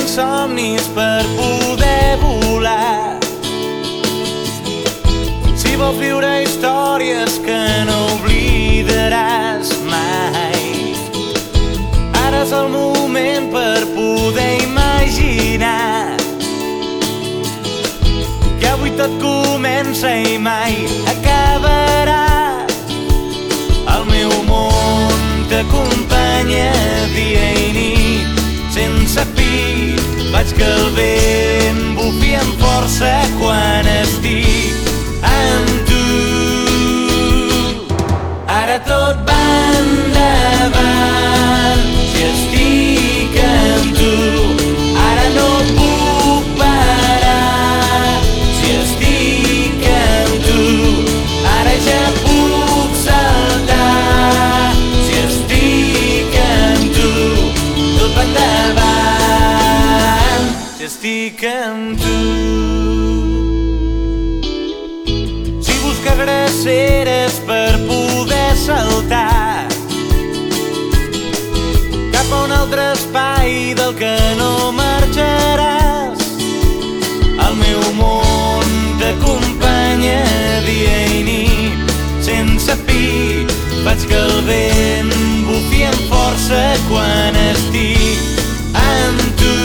tens somnis per poder volar. Si vols viure històries que no oblidaràs mai, ara és el moment per poder imaginar que avui tot comença i mai acabarà. El meu món t'acompanya dia i nit sense fi. Faig que el vent bufi amb força quan estic amb tu. Ara tot va endavant si estic amb tu. Ara no puc parar si estic amb tu. Ara ja puc saltar si estic amb tu. Tot va endavant si estic amb tu. Si busques dreceres per poder saltar cap a un altre espai del que no marxaràs, el meu món t'acompanya dia i nit sense fi. Faig que el vent bufi amb força quan estic amb tu.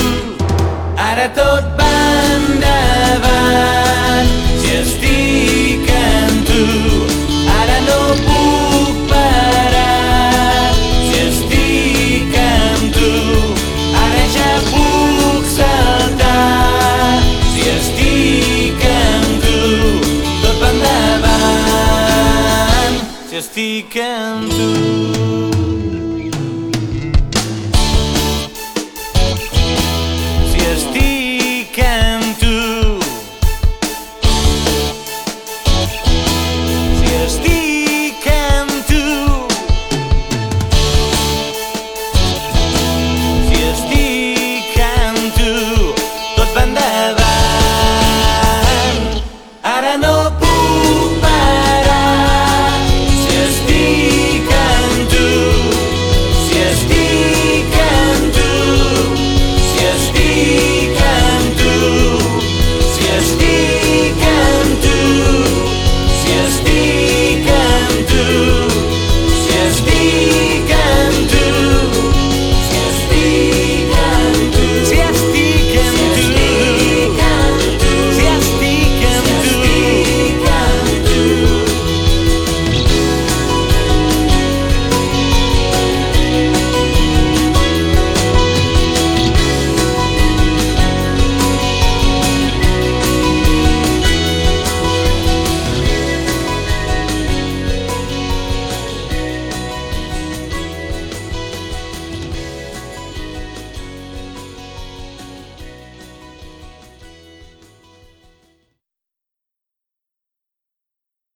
Ara tot va endavant si estic